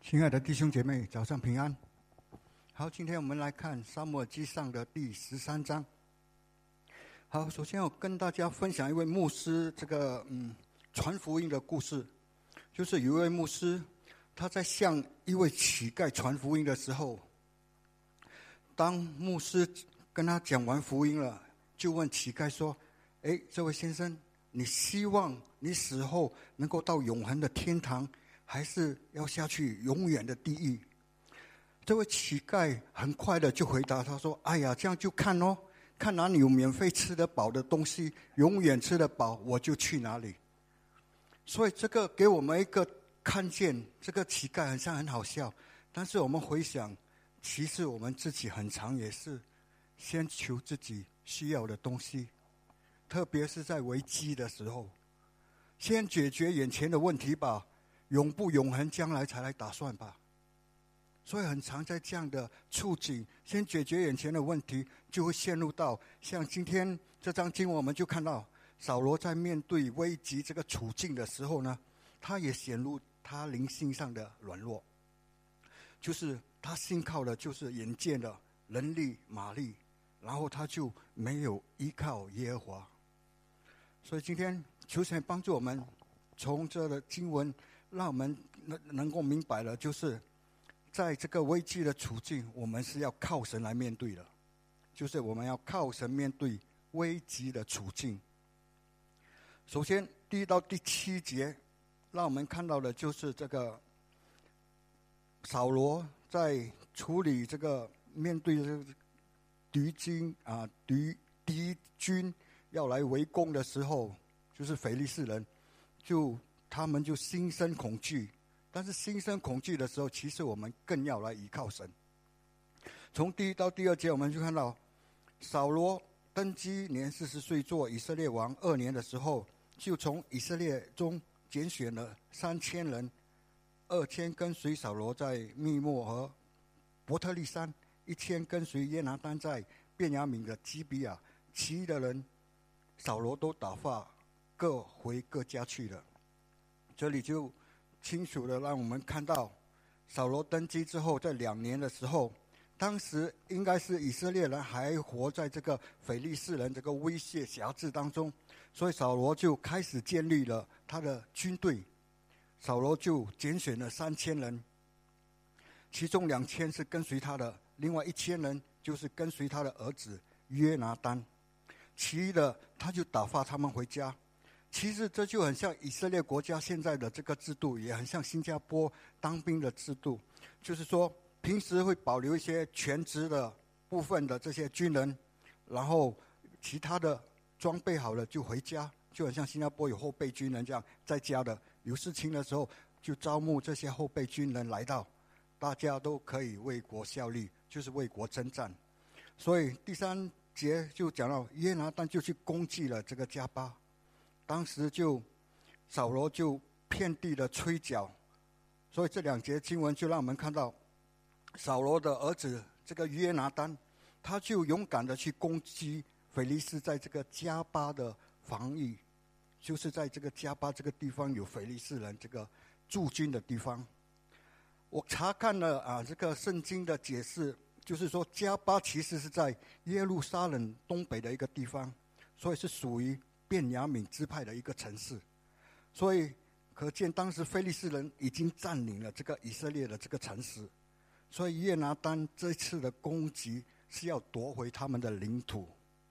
亲爱的弟兄姐妹，早上平安。好，今天我们来看撒母耳记上的第13章。好，首先我跟大家分享一位牧师传福音的故事。就是有一位牧师，他在向一位乞丐传福音的时候，当牧师跟他讲完福音了，就问乞丐说：这位先生，你希望你死后能够到永恒的天堂，还是要下去永远的地狱？这位乞丐很快的就回答他说：哎呀，这样就看哦，看哪里有免费吃得饱的东西，永远吃得饱，我就去哪里。所以这个给我们一个看见，这个乞丐好像很好笑，但是我们回想，其实我们自己很常也是先求自己需要的东西，特别是在危机的时候，先解决眼前的问题吧，永不永恒将来才来打算吧。所以很常在这样的处境，先解决眼前的问题，就会陷入到像今天这章经文，我们就看到扫罗在面对危急这个处境的时候呢，他也显露他灵性上的软弱，就是他信靠的就是眼见的人力马力，然后他就没有依靠耶和华。所以今天求神帮助我们，从这个经文让我们能够明白了，就是在这个危机的处境，我们是要靠神来面对的，就是我们要靠神面对危机的处境。首先第1到第7节让我们看到的就是这个扫罗在处理这个面对这个敌军要来围攻的时候，就是非利士人，他们就心生恐惧。但是心生恐惧的时候，其实我们更要来依靠神。从第1到第2节我们就看到，扫罗登基年40岁，做以色列王2年的时候，就从以色列中拣选了3000人，2000跟随扫罗在密抹和伯特利山，1000跟随约拿单在便雅悯的基比亚，其余的人扫罗都打发，各回各家去了。这里就清楚的让我们看到，扫罗登基之后，在2年的时候，当时应该是以色列人还活在这个非利士人这个威胁辖制当中，所以扫罗就开始建立了他的军队。扫罗就拣选了3000人，其中2000是跟随他的，另外1000人就是跟随他的儿子约拿单，其余的他就打发他们回家。其实这就很像以色列国家现在的这个制度，也很像新加坡当兵的制度，就是说平时会保留一些全职的部分的这些军人，然后其他的装备好了就回家，就很像新加坡有后备军人这样，在家的有事情的时候就招募这些后备军人来到，大家都可以为国效力，就是为国征战。所以第3节就讲到约拿单就去攻击了这个迦巴，当时扫罗就遍地的吹角，所以这2节经文就让我们看到扫罗的儿子这个约拿单，他就勇敢的去攻击非利士在这个迦巴的防御，就是在这个迦巴这个地方有非利士人这个驻军的地方。我查看了这个圣经的解释，就是说迦巴其实是在耶路撒冷东北的一个地方，所以是属于便雅悯支派的一个城市，所以可见当时非利士人已经占领了这个以色列的这个城市，所以约拿单这次的攻击是要夺回他们的领土。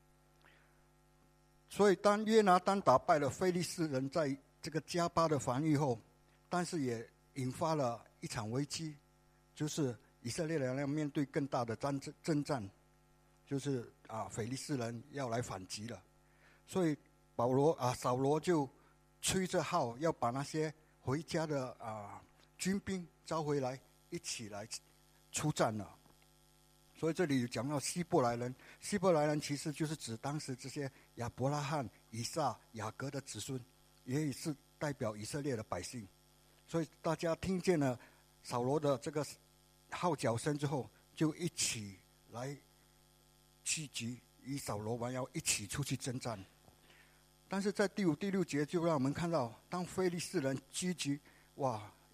所以当约拿单打败了非利士人在这个迦巴的防御后，但是也引发了一场危机，就是以色列人要面对更大的征战，就是非利士人要来反击了。所以扫罗就吹着号要把那些回家的军兵招回来，一起来出战了。所以这里讲到希伯来人，希伯来人其实就是指当时这些亚伯拉罕、以撒、雅各的子孙，也是代表以色列的百姓。所以大家听见了扫罗的这个号角声之后，就一起来聚集，与扫罗王要一起出去征战。但是在第5、第6节就让我们看到，当非利士人聚集，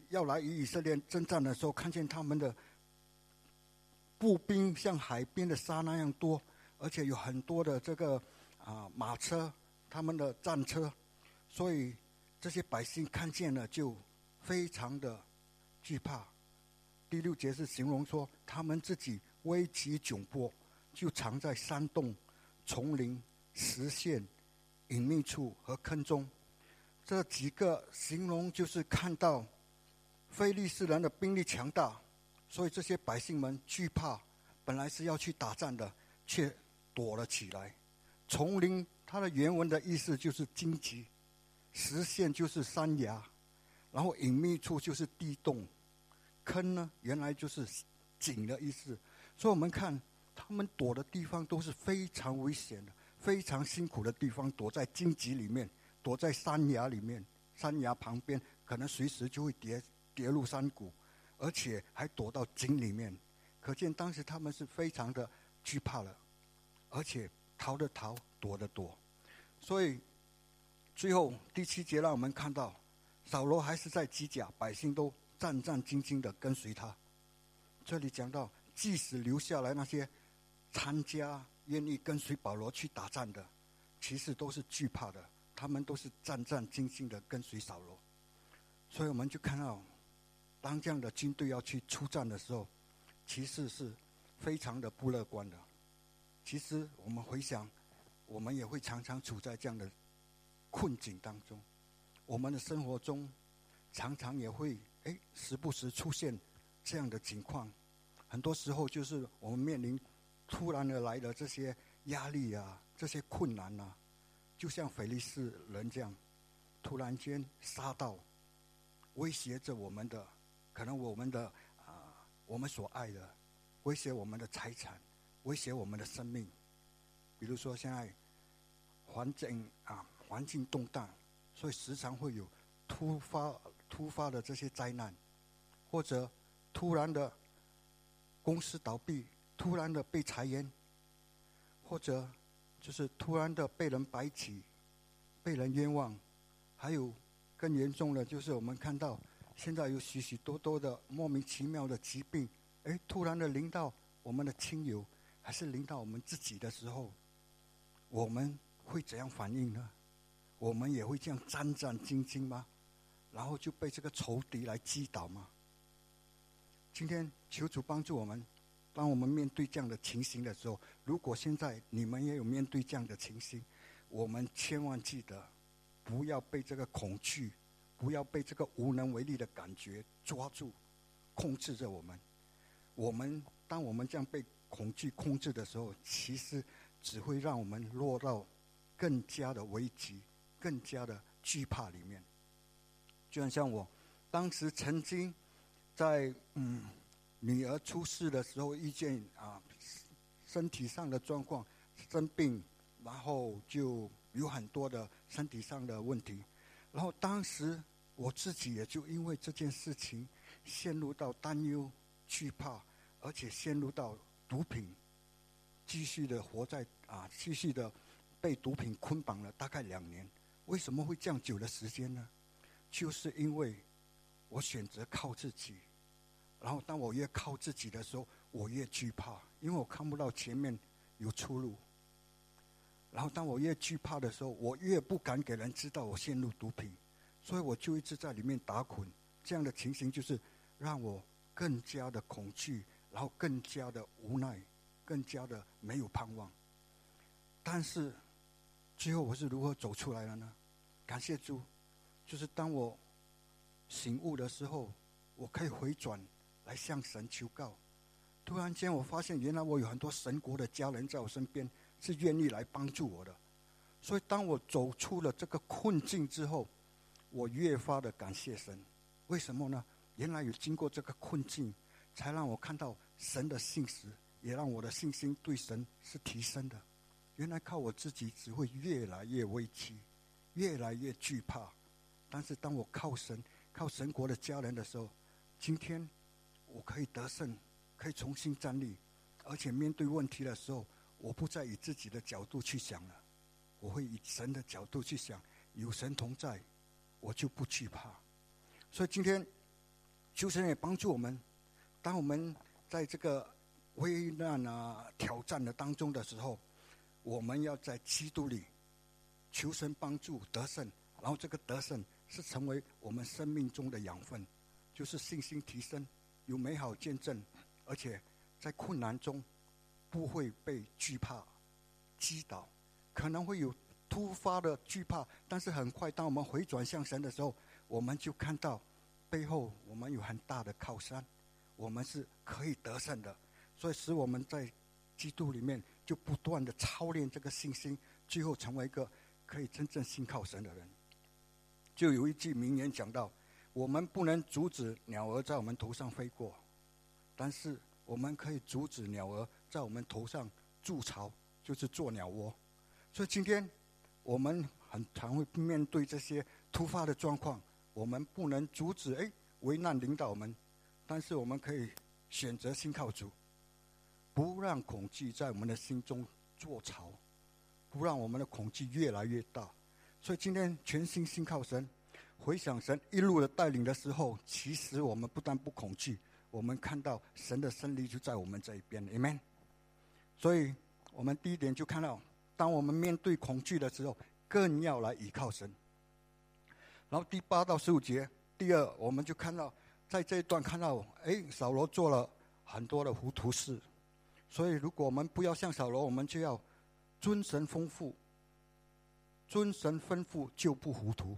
要来与以色列征战的时候，看见他们的步兵像海边的沙那样多，而且有很多的这个马车，他们的战车，所以这些百姓看见了就非常的惧怕。第6节是形容说，他们自己危急窘迫，就藏在山洞、丛林、石陷、隐秘处和坑中。这几个形容就是看到非利士人的兵力强大，所以这些百姓们惧怕，本来是要去打仗的，却躲了起来。丛林它的原文的意思就是荆棘，石陷就是山崖，然后隐秘处就是地洞，坑呢原来就是井的意思。所以我们看他们躲的地方都是非常危险的，非常辛苦的地方，躲在荆棘里面，躲在山崖里面，山崖旁边可能随时就会跌入山谷，而且还躲到井里面。可见当时他们是非常的惧怕了，而且逃的逃，躲的躲。所以最后第7节让我们看到，扫罗还是在基甲，百姓都战战兢兢的跟随他。这里讲到，即使留下来那些参加愿意跟随保罗去打仗的，其实都是惧怕的，他们都是战战兢兢的跟随扫罗。所以我们就看到，当这样的军队要去出战的时候，其实是非常的不乐观的。其实我们回想，我们也会常常处在这样的困境当中。我们的生活中常常也会时不时出现这样的情况。很多时候就是我们面临突然而来的这些压力啊，这些困难啊，就像腓利士人这样，突然间杀到，威胁着我们的，可能我们的我们所爱的，威胁我们的财产，威胁我们的生命。比如说现在环境动荡，所以时常会有突发的这些灾难，或者突然的公司倒闭，突然的被裁员，或者就是突然的被人排挤，被人冤枉。还有更严重的就是我们看到现在有许许多多的莫名其妙的疾病，突然的临到我们的亲友，还是临到我们自己的时候，我们会怎样反应呢？我们也会这样战战兢兢吗？然后就被这个仇敌来击倒吗？今天求主帮助我们，当我们面对这样的情形的时候，如果现在你们也有面对这样的情形，我们千万记得不要被这个恐惧，不要被这个无能为力的感觉抓住控制着我们。当我们这样被恐惧控制的时候，其实只会让我们落到更加的危急，更加的惧怕里面。就像我当时曾经在女儿出事的时候，遇见身体上的状况，生病，然后就有很多的身体上的问题，然后当时我自己也就因为这件事情陷入到担忧、惧怕，而且陷入到毒品，继续的继续的被毒品捆绑了大概2年。为什么会这样久的时间呢？就是因为我选择靠自己，然后当我越靠自己的时候，我越惧怕，因为我看不到前面有出路。然后当我越惧怕的时候，我越不敢给人知道我陷入毒品，所以我就一直在里面打滚。这样的情形就是让我更加的恐惧，然后更加的无奈，更加的没有盼望。但是最后我是如何走出来的呢？感谢主，就是当我醒悟的时候，我可以回转来向神求告。突然间我发现，原来我有很多神国的家人在我身边，是愿意来帮助我的。所以当我走出了这个困境之后，我越发的感谢神。为什么呢？原来有经过这个困境，才让我看到神的信实，也让我的信心对神是提升的。原来靠我自己只会越来越危机，越来越惧怕。但是当我靠神，靠神国的家人的时候，今天我可以得胜，可以重新站立，而且面对问题的时候，我不再以自己的角度去想了，我会以神的角度去想。有神同在，我就不惧怕。所以今天求神也帮助我们，当我们在这个危难挑战的当中的时候，我们要在基督里求神帮助得胜，然后这个得胜是成为我们生命中的养分，就是信心提升，有美好见证，而且在困难中不会被惧怕击倒，可能会有突发的惧怕，但是很快当我们回转向神的时候，我们就看到背后我们有很大的靠山，我们是可以得胜的，所以使我们在基督里面就不断的操练这个信心，最后成为一个可以真正信靠神的人。就有一句名言讲到，我们不能阻止鸟儿在我们头上飞过，但是我们可以阻止鸟儿在我们头上筑巢，就是做鸟窝。所以今天我们很常会面对这些突发的状况，我们不能阻止危难临到我们，但是我们可以选择信靠主，不让恐惧在我们的心中做巢，不让我们的恐惧越来越大。所以今天全心信靠神，回想神一路的带领的时候，其实我们不但不恐惧，我们看到神的胜利就在我们这一边 Amen。 所以我们第一点就看到，当我们面对恐惧的时候，更要来倚靠神。然后第8到15节，第二我们就看到，在这一段看到扫罗做了很多的糊涂事，所以如果我们不要像扫罗，我们就要遵神吩咐，遵神吩咐就不糊涂。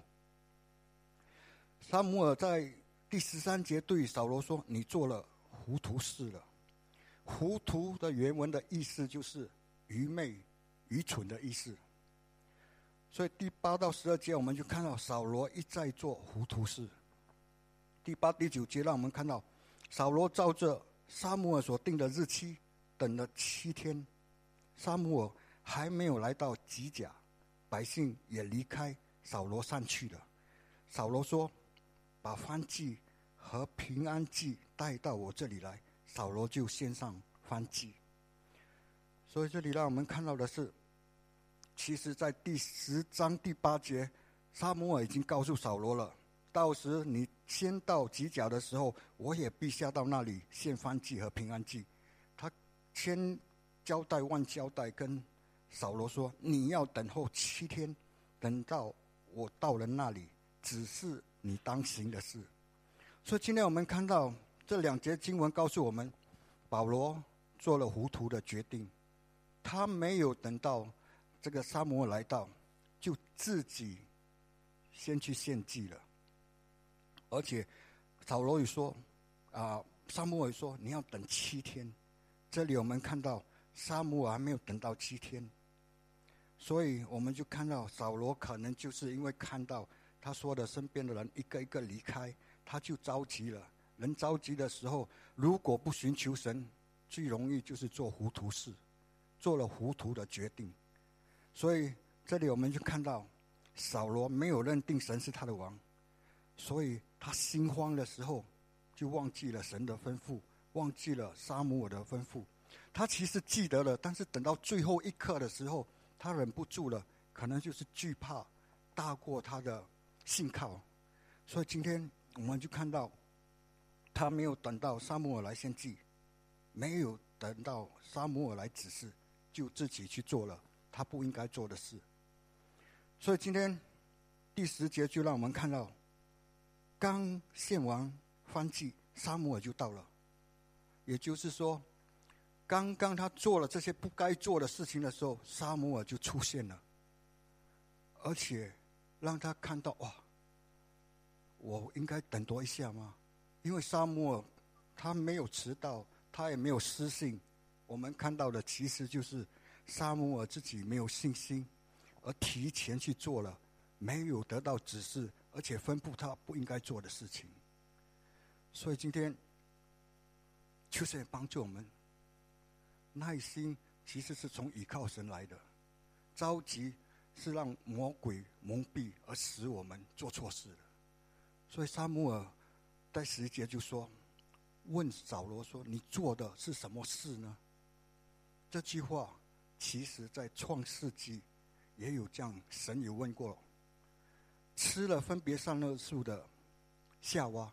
撒母耳在第13节对扫罗说，你做了糊涂事了。糊涂的原文的意思就是愚昧愚蠢的意思。所以第8到12节我们就看到扫罗一再做糊涂事。第8、第9节让我们看到扫罗照着撒母耳所定的日期等了7天，撒母耳还没有来到吉甲，百姓也离开扫罗散去了。扫罗说，把燔祭和平安祭带到我这里来，扫罗就献上燔祭。所以这里让我们看到的是，其实在第10章第8节，撒母耳已经告诉扫罗了，到时你先到吉甲的时候，我也必下到那里献燔祭和平安祭。他千交代万交代跟扫罗说，你要等候7天，等到我到了那里，只是你当行的事。所以今天我们看到这2节经文告诉我们，保罗做了糊涂的决定，他没有等到这个撒母耳来到，就自己先去献祭了。而且扫罗也说撒母耳说你要等7天，这里我们看到撒母耳还没有等到7天，所以我们就看到扫罗可能就是因为看到他说的身边的人一个一个离开，他就着急了。人着急的时候，如果不寻求神，最容易就是做糊涂事，做了糊涂的决定。所以这里我们就看到扫罗没有认定神是他的王，所以他心慌的时候就忘记了神的吩咐，忘记了撒母耳的吩咐。他其实记得了，但是等到最后一刻的时候，他忍不住了，可能就是惧怕大过他的信靠。所以今天我们就看到他没有等到撒母耳来献祭，没有等到撒母耳来指示，就自己去做了他不应该做的事。所以今天第10节就让我们看到，刚献完燔祭，撒母耳就到了。也就是说，刚刚他做了这些不该做的事情的时候，撒母耳就出现了，而且让他看到，哇，我应该等多一下吗？因为撒母耳他没有迟到，他也没有失信。我们看到的其实就是撒母耳自己没有信心，而提前去做了没有得到指示，而且吩咐他不应该做的事情。所以今天求神帮助我们，耐心其实是从倚靠神来的，着急是让魔鬼蒙蔽而使我们做错事了。所以撒母耳在10节就说，问扫罗说，你做的是什么事呢？这句话其实在创世纪也有这样，神有问过吃了分别善恶树的夏娃，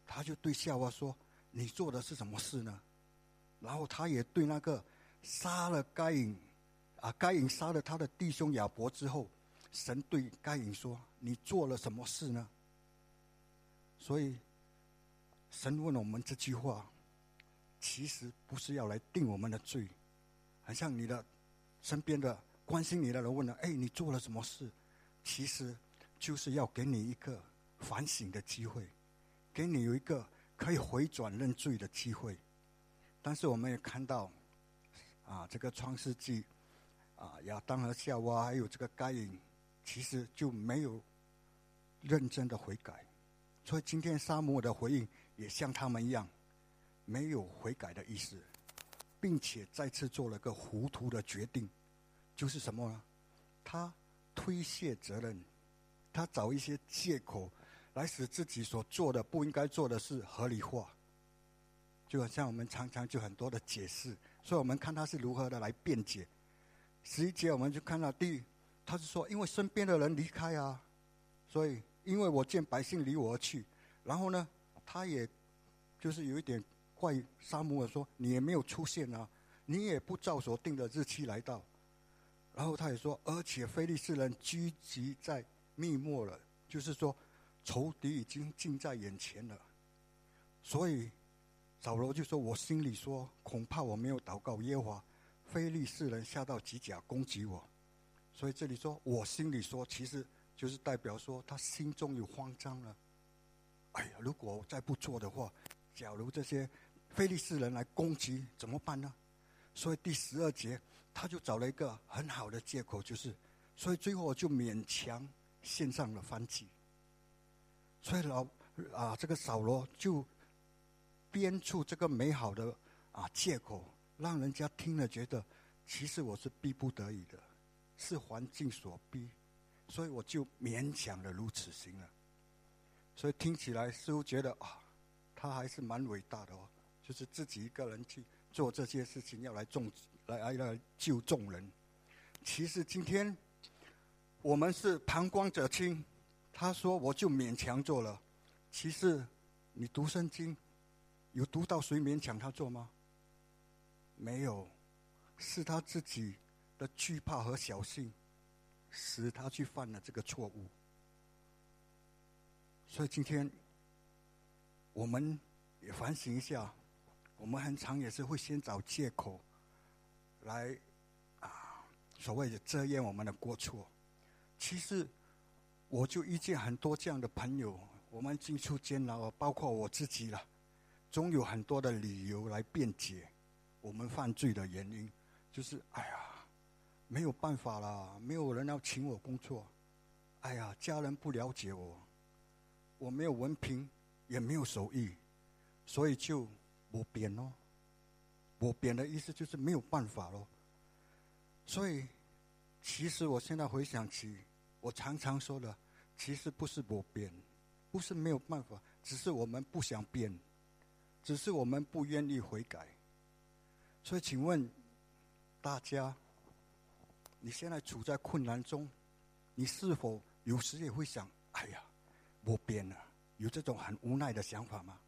他就对夏娃说：“你做的是什么事呢？”然后他也对那个杀了该隐该隐杀了他的弟兄亚伯之后，神对该隐说：“你做了什么事呢？”所以神问我们这句话，其实不是要来定我们的罪，好像你的身边的关心你的人问了：“哎，你做了什么事？”其实就是要给你一个反省的机会，给你有一个可以回转认罪的机会。但是我们也看到这个创世纪亚当和夏娃还有这个该隐，其实就没有认真的悔改。所以今天撒母耳的回应也像他们一样，没有悔改的意思，并且再次做了个糊涂的决定，就是什么呢？他推卸责任，他找一些借口来使自己所做的不应该做的事合理化。就好像我们常常就很多的解释，所以我们看他是如何的来辩解。11节我们就看到他是说，因为身边的人离开所以因为我见百姓离我而去。然后呢，他也就是有一点怪撒母耳说，你也没有出现你也不照所定的日期来到。然后他也说，而且非利士人聚集在密末了，就是说仇敌已经近在眼前了。所以扫罗就说，我心里说，恐怕我没有祷告耶和华，非利士人下到吉甲攻击我。所以这里说我心里说，其实就是代表说他心中有慌张了。哎呀，如果我再不做的话，假如这些非利士人来攻击怎么办呢？所以第12节他就找了一个很好的借口，所以最后就勉强献上了燔祭。所以这个扫罗就编出这个美好的借口，让人家听了觉得，其实我是逼不得已的，是环境所逼，所以我就勉强的如此行了。所以听起来似乎觉得他还是蛮伟大的就是自己一个人去做这些事情，要来救众人。其实今天我们是旁观者清，他说我就勉强做了。其实你读圣经有读到谁勉强他做吗？没有，是他自己的惧怕和小心使他去犯了这个错误。所以今天我们也反省一下，我们很常也是会先找借口来所谓的遮掩我们的过错。其实我就遇见很多这样的朋友，我们进出监牢，包括我自己了，总有很多的理由来辩解我们犯罪的原因，就是没有办法啦，没有人要请我工作，家人不了解我没有文凭也没有手艺，所以就没变咯。没变的意思就是没有办法咯。所以其实我现在回想起我常常说的，其实不是没变，不是没有办法，只是我们不想变，只是我们不愿意悔改。所以请问大家，你现在处在困难中，你是否有时也会想，没变了，有这种很无奈的想法吗？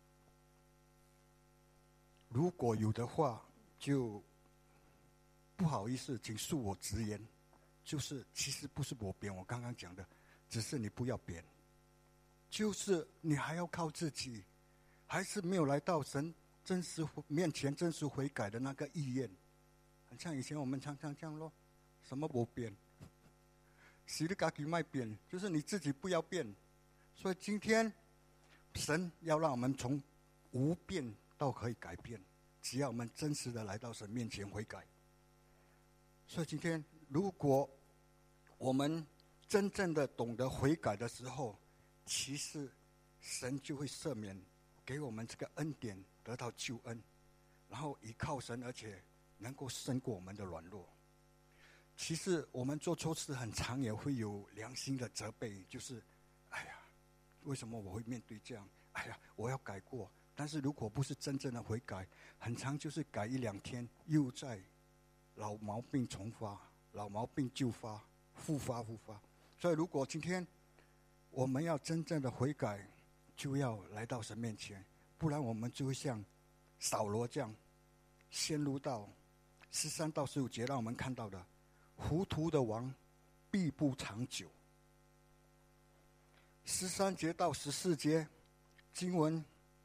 如果有的话，就不好意思，请恕我直言，就是其实不是没变，我刚刚讲的，只是你不要变，就是你还要靠自己，还是没有来到神真实面前真实悔改的那个意愿。很像以前我们常常这样咯，什么没变，是你自己不变，就是你自己不要变。所以今天神要让我们从无变到可以改变，只要我们真实的来到神面前悔改。所以今天如果我们真正的懂得悔改的时候，其实神就会赦免给我们这个恩典，得到救恩，然后依靠神，而且能够胜过我们的软弱。其实我们做错事很常也会有良心的责备，就是为什么我会面对这样？我要改过。但是如果不是真正的悔改，很常就是改1-2天，又在老毛病重发，老毛病就发，复发。所以如果今天我们要真正的悔改， 就要来到神面前，不然我们就会像扫罗这样陷入到13到15节让我们看到的，糊涂的王必不长久。13节到14节经文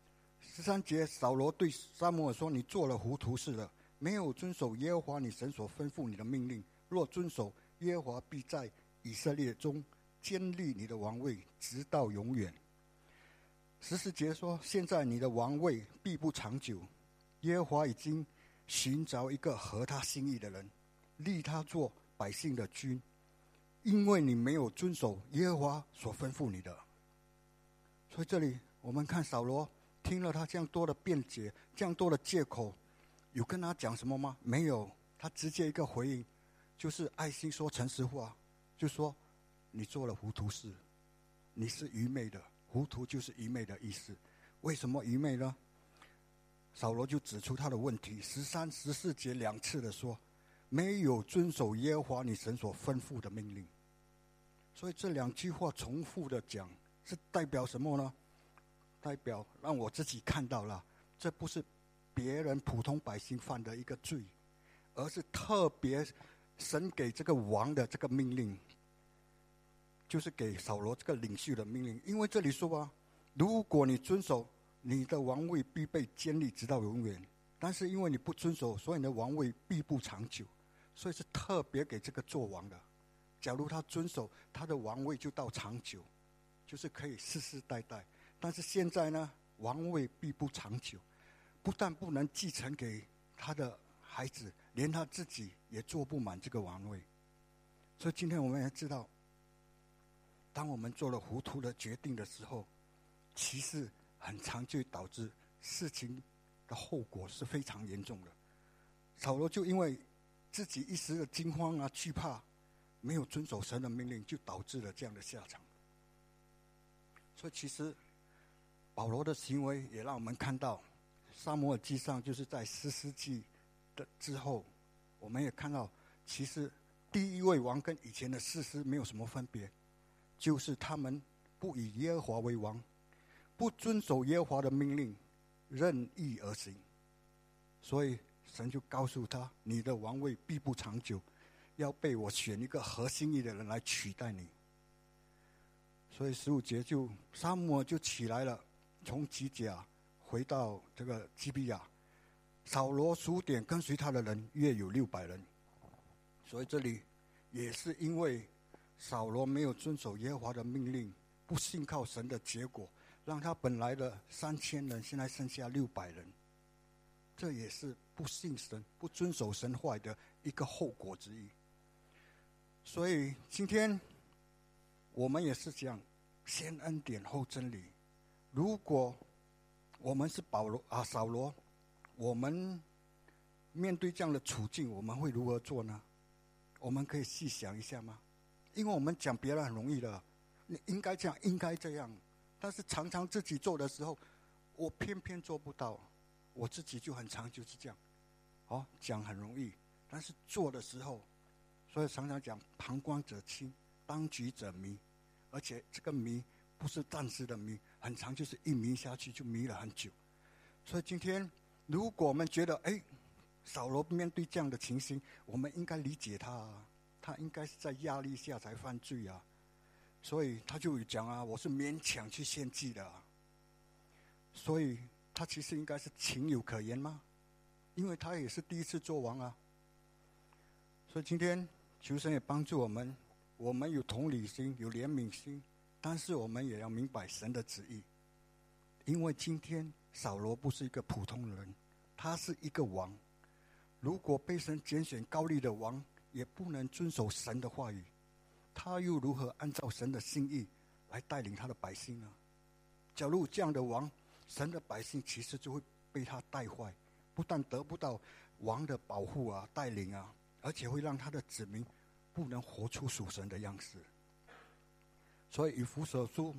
，13节扫罗对撒母耳说：“你做了糊涂事了，没有遵守耶和华你神所吩咐你的命令。若遵守，耶和华必在以色列中坚立你的王位，直到永远。”14节说：“现在你的王位必不长久，耶和华已经寻找一个合他心意的人，立他做百姓的君，因为你没有遵守耶和华所吩咐你的。”所以这里我们看扫罗听了他这样多的辩解，这样多的借口，有跟他讲什么吗？没有，他直接一个回应，就是爱心说诚实话，就说你做了糊涂事，你是愚昧的。糊涂就是愚昧的意思。为什么愚昧呢？扫罗就指出他的问题，13、14节2次的说，没有遵守耶和华你神所吩咐的命令。所以这2句话重复的讲，是代表什么呢？代表让我自己看到了，这不是别人普通百姓犯的一个罪，而是特别神给这个王的这个命令，就是给扫罗这个领袖的命令。因为这里说啊，如果你遵守，你的王位必被坚立直到永远。但是因为你不遵守，所以你的王位必不长久。所以是特别给这个做王的。假如他遵守，他的王位就到长久，就是可以世世代代。但是现在呢，王位必不长久，不但不能继承给他的孩子，连他自己也坐不满这个王位。所以今天我们也知道，当我们做了糊涂的决定的时候，其实很常就导致事情的后果是非常严重的。扫罗就因为自己一时的惊慌啊、惧怕，没有遵守神的命令，就导致了这样的下场。所以其实保罗的行为也让我们看到，撒母耳记上就是在士师记的之后，我们也看到，其实第一位王跟以前的士师没有什么分别，就是他们不以耶和华为王，不遵守耶和华的命令，任意而行。所以神就告诉他，你的王位必不长久，要被我选一个合心意的人来取代你。所以15节就撒母耳就起来了，从吉甲回到这个基比亚，扫罗数点跟随他的人约有600人。所以这里也是因为扫罗没有遵守耶和华的命令，不信靠神的结果，让他本来的3000人现在剩下600人。这也是不信神、不遵守神话的一个后果之一。所以今天我们也是这样，先恩典后真理。如果我们是扫罗，我们面对这样的处境，我们会如何做呢？我们可以细想一下吗？因为我们讲别人很容易的，你应该这样，应该这样，但是常常自己做的时候，我偏偏做不到。我自己就很常就是这样，讲很容易，但是做的时候，所以常常讲旁观者清，当局者迷，而且这个迷不是暂时的迷，很长就是一迷下去就迷了很久。所以今天如果我们觉得扫罗面对这样的情形，我们应该理解他啊，他应该是在压力下才犯罪啊，所以他就讲啊，我是勉强去献祭的啊。所以他其实应该是情有可原吗？因为他也是第一次做王啊。所以今天求神也帮助我们，我们有同理心，有怜悯心，但是我们也要明白神的旨意。因为今天扫罗不是一个普通人，他是一个王。如果被神拣选高立的王，也不能遵守神的话语，他又如何按照神的心意来带领他的百姓呢？假如这样的王，神的百姓其实就会被他带坏，不但得不到王的保护啊、带领啊，而且会让他的子民不能活出属神的样式。所以以弗所书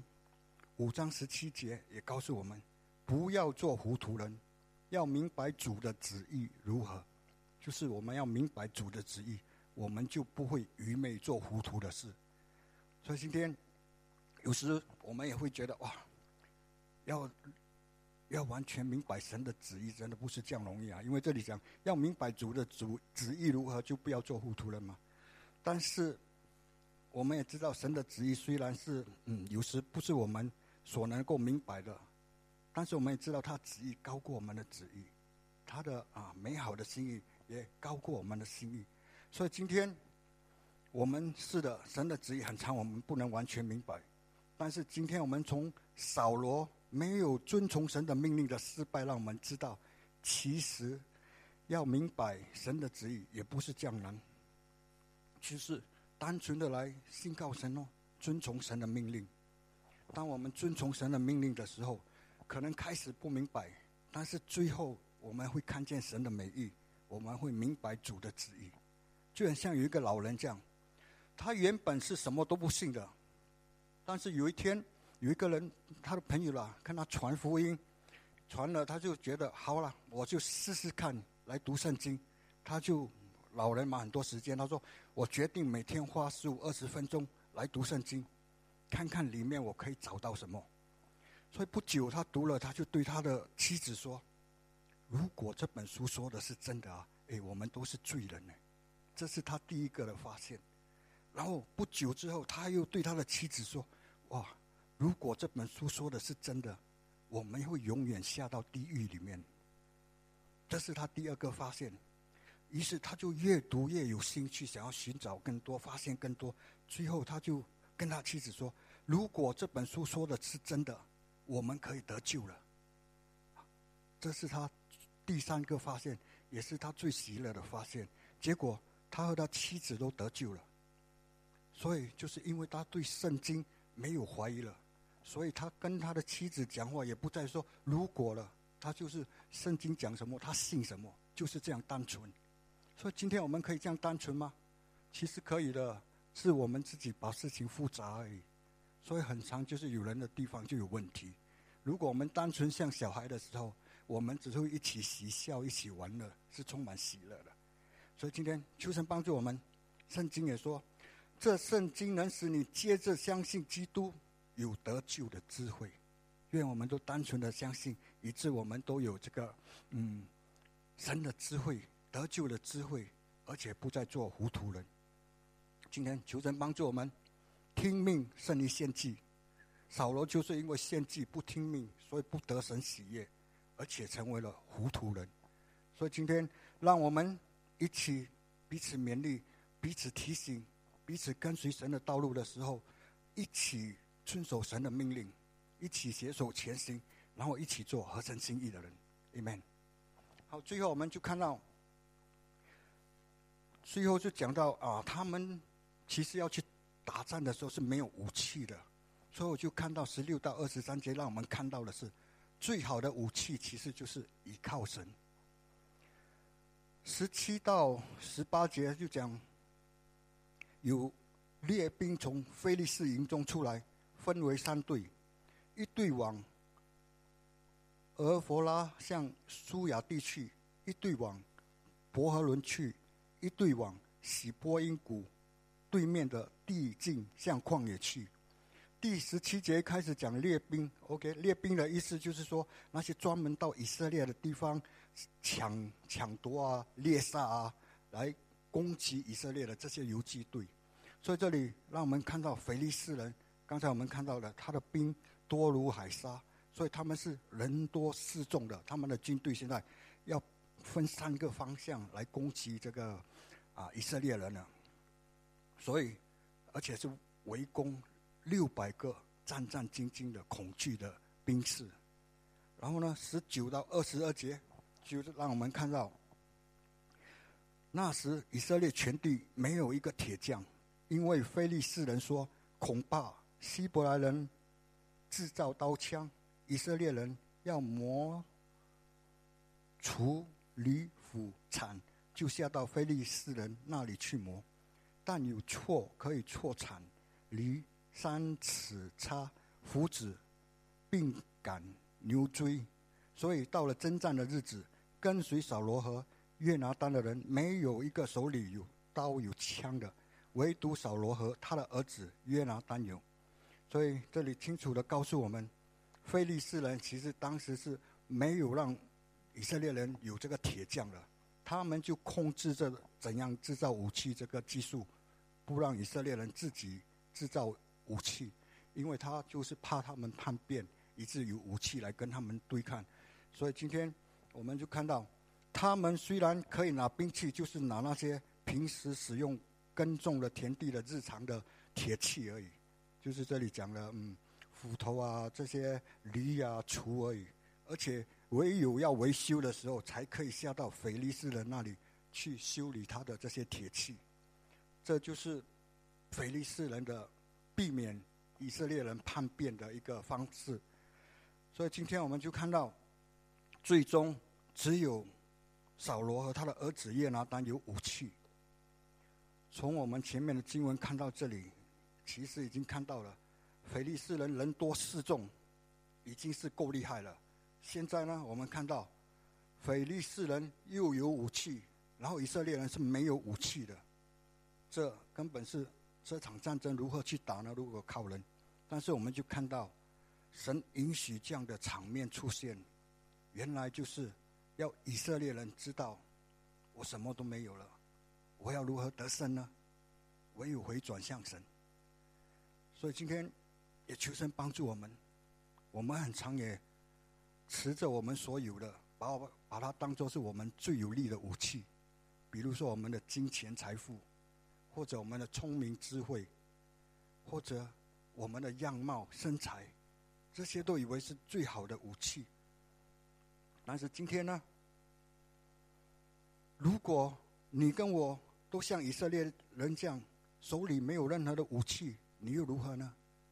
5章17节也告诉我们，不要做糊涂人，要明白主的旨意如何。就是我们要明白主的旨意，我们就不会愚昧做糊涂的事。所以今天有时我们也会觉得要完全明白神的旨意，真的不是这样容易啊！因为这里讲要明白主的旨意如何，就不要做糊涂人嘛。但是我们也知道，神的旨意虽然是有时不是我们所能够明白的，但是我们也知道他旨意高过我们的旨意，他的美好的心意也高过我们的心意。所以今天我们是的，神的旨意很长，我们不能完全明白。但是今天我们从扫罗没有遵从神的命令的失败，让我们知道，其实要明白神的旨意也不是这样难，就是单纯的来信靠神哦，遵从神的命令。当我们遵从神的命令的时候，可能开始不明白，但是最后我们会看见神的美意，我们会明白主的旨意。就很像有一个老人这样，他原本是什么都不信的，但是有一天有一个人，他的朋友啦，看他传福音，传了，他就觉得好了，我就试试看来读圣经。他就老人嘛，很多时间，他说我决定每天花15-20分钟来读圣经，看看里面我可以找到什么。所以不久他读了，他就对他的妻子说，如果这本书说的是真的啊，我们都是罪人呢。这是他第一个的发现。然后不久之后，他又对他的妻子说，哇，如果这本书说的是真的，我们会永远下到地狱里面。这是他第二个发现。于是他就越读越有兴趣，想要寻找更多，发现更多。最后他就跟他妻子说，如果这本书说的是真的，我们可以得救了。这是他第三个发现，也是他最喜乐的发现。结果他和他妻子都得救了。所以就是因为他对圣经没有怀疑了，所以他跟他的妻子讲话也不再说如果了，他就是圣经讲什么他信什么，就是这样单纯。所以今天我们可以这样单纯吗？其实可以的，是我们自己把事情复杂而已。所以很常就是有人的地方就有问题。如果我们单纯像小孩的时候，我们只会一起嬉笑，一起玩乐，是充满喜乐的。所以今天求神帮助我们，圣经也说，这圣经能使你接着相信基督，有得救的智慧。愿我们都单纯的相信，以致我们都有这个神的智慧，得救的智慧，而且不再做糊涂人。今天求神帮助我们，听命胜于献祭。扫罗就是因为献祭不听命，所以不得神喜悦，而且成为了糊涂人。所以今天让我们一起彼此勉励，彼此提醒，彼此跟随神的道路的时候，一起遵守神的命令，一起携手前行，然后一起做合神心意的人。 Amen。 好，最后我们就看到，最后就讲到他们其实要去打仗的时候是没有武器的。所以我就看到16到23节，让我们看到的是最好的武器其实就是依靠神。17到18节就讲，有列兵从非利士营中出来，分为3队，一队往俄弗拉向苏亚地去，一队往伯和伦去，一队往喜波因谷对面的地境向旷野去。第17节开始讲列兵 ，OK， 列兵的意思就是说那些专门到以色列的地方抢夺啊、猎杀啊，来攻击以色列的这些游击队。所以这里让我们看到非利士人，刚才我们看到了他的兵多如海沙，所以他们是人多势众的。他们的军队现在要分3个方向来攻击这个以色列人了。所以而且是围攻600个战战兢兢的恐惧的兵士。然后呢，19到22节就让我们看到，那时以色列全地没有一个铁匠，因为非利士人说，恐怕希伯来人制造刀枪，以色列人要磨锄驴斧铲，就下到非利士人那里去磨。但有锉可以锉铲驴，3尺叉斧子，并赶牛追。所以到了征战的日子，跟随扫罗和约拿单的人没有一个手里有刀有枪的，唯独扫罗和他的儿子约拿单有。所以这里清楚地告诉我们， 非利士人其实当时是没有让以色列人有这个铁匠的，他们就控制着怎样制造武器这个技术，不让以色列人自己制造武器，因为他就是怕他们叛变，以致有武器来跟他们对抗。所以今天我们就看到，他们虽然可以拿兵器，就是拿那些平时使用耕种的田地的日常的铁器而已，就是这里讲的斧头啊，这些犁啊、锄而已。而且唯有要维修的时候，才可以下到非利士人那里去修理他的这些铁器。这就是非利士人的避免以色列人叛变的一个方式。所以今天我们就看到，最终只有扫罗和他的儿子约拿单有武器。从我们前面的经文看到这里，其实已经看到了非利士人人多势众，已经是够厉害了。现在呢，我们看到非利士人又有武器，然后以色列人是没有武器的。这根本是这场战争如何去打呢？如果靠人，但是我们就看到神允许这样的场面出现，原来就是要以色列人知道，我什么都没有了，我要如何得胜呢？唯有回转向神。所以今天也求神帮助我们，我们很常也持着我们所有的，把它当作是我们最有力的武器，比如说我们的金钱财富，或者我们的聪明智慧，或者我们的样貌身材，这些都以为是最好的武器。但是今天呢，如果你跟我都像以色列人这样，手里没有任何的武器，你又如何呢？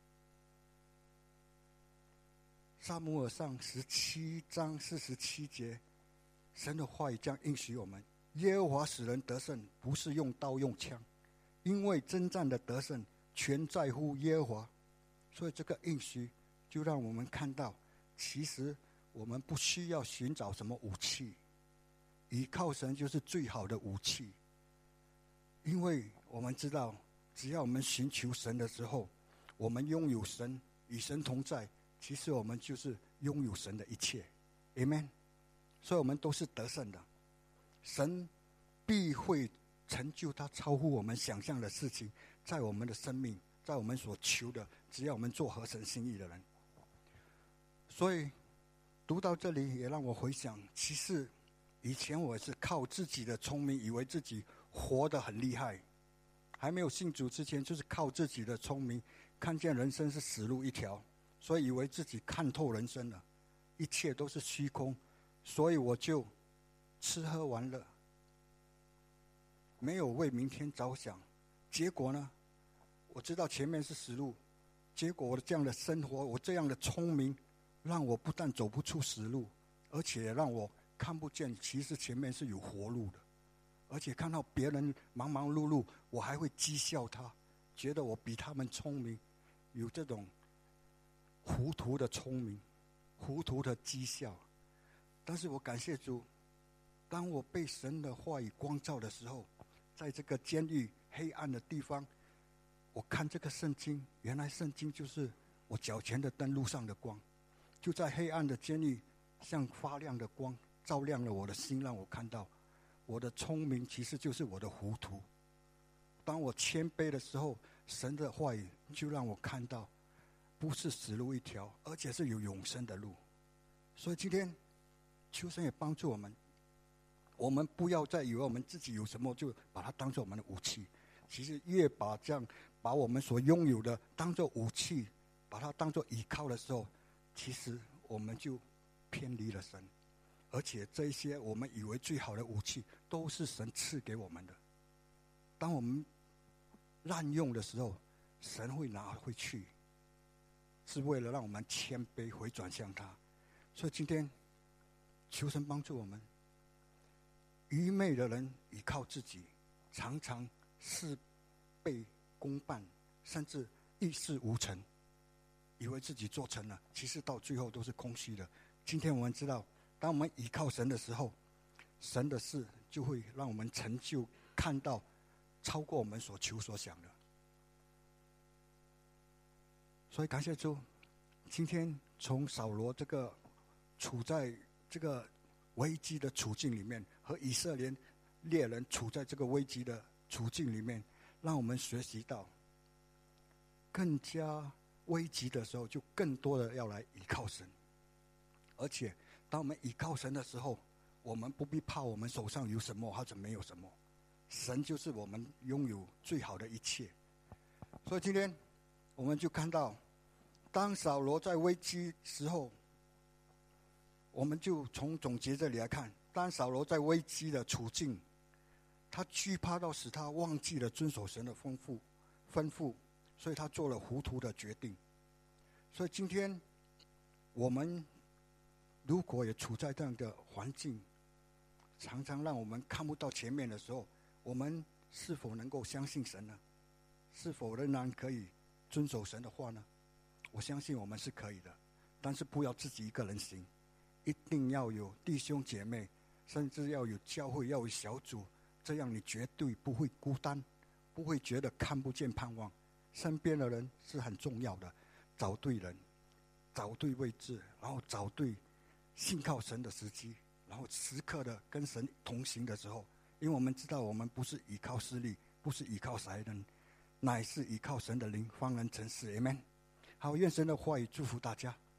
撒母耳上17章47节，神的话语这样应许我们：耶和华使人得胜，不是用刀用枪，因为征战的得胜全在乎耶和华。所以这个应许就让我们看到，其实我们不需要寻找什么武器，依靠神就是最好的武器。因为我们知道，只要我们寻求神的时候，我们拥有神，与神同在，其实我们就是拥有神的一切。 Amen。 所以我们都是得胜的，神必会成就他超乎我们想象的事情，在我们的生命，在我们所求的，只要我们做合神心意的人。所以读到这里也让我回想，其实以前我是靠自己的聪明，以为自己活得很厉害，还没有信主之前，就是靠自己的聪明，看见人生是死路一条，所以以为自己看透人生了，一切都是虚空，所以我就吃喝玩乐，没有为明天着想。结果呢，我知道前面是死路，结果我的这样的生活，我这样的聪明，让我不但走不出死路，而且让我看不见其实前面是有活路的。而且看到别人忙忙碌碌，我还会讥笑他，觉得我比他们聪明，有这种糊涂的聪明，糊涂的讥笑。但是我感谢主，当我被神的话语光照的时候，在这个监狱黑暗的地方，我看这个圣经，原来圣经就是我脚前的灯，路上的光，就在黑暗的监狱像发亮的光，照亮了我的心，让我看到我的聪明其实就是我的糊涂。当我谦卑的时候，神的话语就让我看到，不是死路一条，而且是有永生的路。所以今天求神也帮助我们，我们不要再以为我们自己有什么就把它当作我们的武器。其实越把我们所拥有的当作武器，把它当作依靠的时候，其实我们就偏离了神。而且这一些我们以为最好的武器，都是神赐给我们的。当我们滥用的时候，神会拿回去，是为了让我们谦卑回转向他。所以今天求神帮助我们，愚昧的人依靠自己，常常事倍功半，甚至一事无成，以为自己做成了，其实到最后都是空虚的。今天我们知道，当我们依靠神的时候，神的事就会让我们成就，看到超过我们所求所想的。所以感谢主， 今天从扫罗这个处在这个危机的处境里面，和以色列猎人处在这个危机的处境里面，让我们学习到，更加危急的时候，就更多的要来依靠神。而且，当我们依靠神的时候，我们不必怕我们手上有什么或者没有什么，神就是我们拥有最好的一切。所以今天我们就看到，当扫罗在危机时候，我们就从总结这里来看，当扫罗在危机的处境，他惧怕到使他忘记了遵守神的吩咐，所以他做了糊涂的决定。所以今天我们如果也处在这样的环境，常常让我们看不到前面的时候，我们是否能够相信神呢？是否仍然可以遵守神的话呢？我相信我们是可以的，但是不要自己一个人行，一定要有弟兄姐妹，甚至要有教会，要有小组，这样你绝对不会孤单，不会觉得看不见盼望。身边的人是很重要的，找对人，找对位置，然后找对信靠神的时机，然后时刻的跟神同行的时候，因为我们知道我们不是依靠势力，不是依靠才能，乃是依靠神的灵方能成事。Amen。好，愿神的话语祝福大家。